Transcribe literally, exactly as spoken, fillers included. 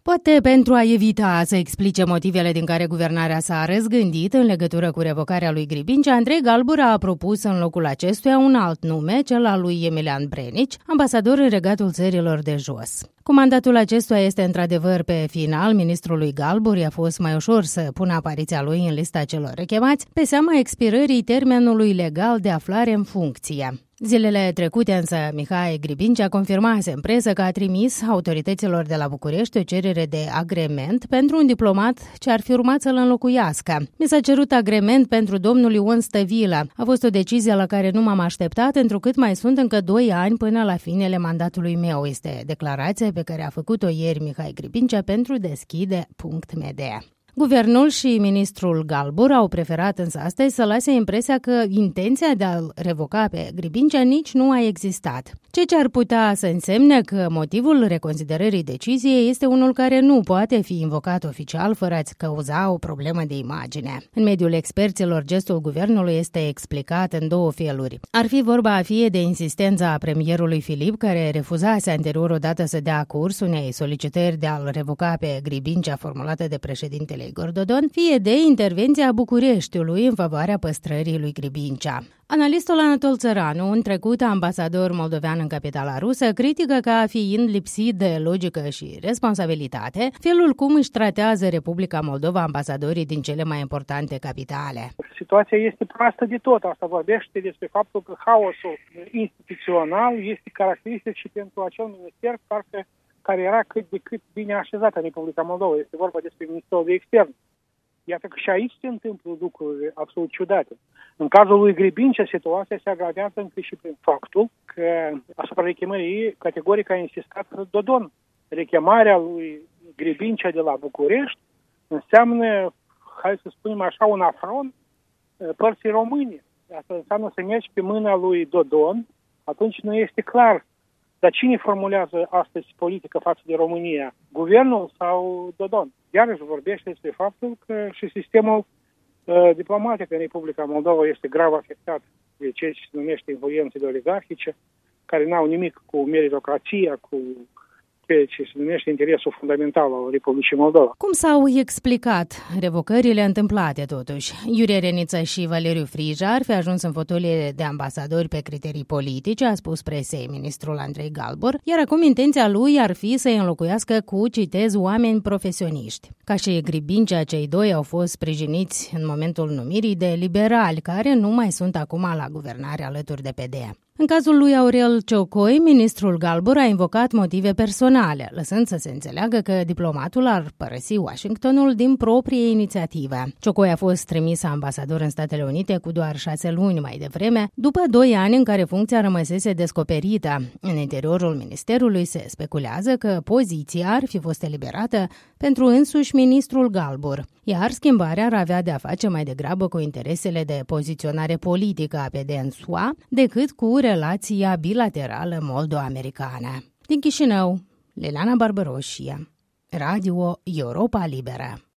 Poate pentru a evita să explice motivele din care guvernarea s-a răzgândit în legătură cu revocarea lui Gribincea, Andrei Galbur a propus în locul acestuia un alt nume, cel al lui Emilian Brenici, ambasador în Regatul Țărilor de Jos. Cu mandatul acestuia este într-adevăr pe final, ministrului Galbur i-a fost mai ușor să pună apariția lui în lista celor rechemați, pe seama expirării termenului legal de aflare în funcție. Zilele trecute însă, Mihai Gribincea confirmase în presă că a trimis autorităților de la București o cerere de agrement pentru un diplomat ce ar fi urmat să-l înlocuiască. Mi s-a cerut agrement pentru domnul Ion Stăvilă. A fost o decizie la care nu m-am așteptat, întrucât mai sunt încă doi ani până la finele mandatului meu, este declarația pe care a făcut-o ieri Mihai Gribincea pentru deschide punct m d. Guvernul și ministrul Galbur au preferat însă astăzi să lase impresia că intenția de a-l revoca pe Gribincea nici nu a existat. Ceea ce ar putea să însemne că motivul reconsiderării deciziei este unul care nu poate fi invocat oficial fără a-ți cauza o problemă de imagine. În mediul experților, gestul guvernului este explicat în două feluri. Ar fi vorba fie de insistența premierului Filip, care refuzase anterior odată să dea curs unei solicitări de a-l revoca pe Gribincea formulată de președintele Igor Dodon, fie de intervenția Bucureștiului în favoarea păstrării lui Gribincea. Analistul Anatol Țăranu, în trecut ambasador moldovean în capitala rusă, critică ca fiind lipsit de logică și responsabilitate felul cum își tratează Republica Moldova ambasadorii din cele mai importante capitale. Situația este proastă de tot. Asta vorbește despre faptul că haosul instituțional este caracteristic și pentru acel minister parcă care era cât de cât bine așezat în Republica Moldova. Este vorba despre Ministerul de Externe. Iată că și aici se întâmplă lucruri absolut ciudate. În cazul lui Gribincea, situația se agravează încă și prin faptul că asupra rechemării categoric a insistat Dodon. Rechemarea lui Gribincea de la București înseamnă, hai să spunem așa, un afront părții române. Asta înseamnă să mergi pe mâna lui Dodon, atunci nu este clar. Dar cine formulează astăzi politică față de România? Guvernul sau Dodon? Iarăși vorbește despre faptul că și sistemul uh, diplomatic în Republica Moldova este grav afectat de ceea ce se numește influențele oligarhice, care n-au nimic cu meritocrația, cu ceea ce se numește interesul fundamental al Republicii Moldova. Cum s-au explicat revocările întâmplate totuși? Iurie Reniță și Valeriu Frija ar fi ajuns în fotoliile de ambasadori pe criterii politice, a spus presei ministrul Andrei Galbur, iar acum intenția lui ar fi să-i înlocuiască cu, citez, oameni profesioniști. Ca și Gribincea, cei doi au fost sprijiniți în momentul numirii de liberali, care nu mai sunt acum la guvernare alături de P D. În cazul lui Aurel Ciocoi, ministrul Galbur a invocat motive personale, lăsând să se înțeleagă că diplomatul ar părăsi Washingtonul din proprie inițiativă. Ciocoi a fost trimis ambasador în Statele Unite cu doar șase luni mai devreme, după doi ani în care funcția rămăsese descoperită. În interiorul ministerului se speculează că poziția ar fi fost eliberată pentru însuși ministrul Galbur, iar schimbarea ar avea de a face mai degrabă cu interesele de poziționare politică a P D în S U A decât cu relația bilaterală moldo-americană. Din Chișinău, Liliana Barbaroșia, Radio Europa Liberă.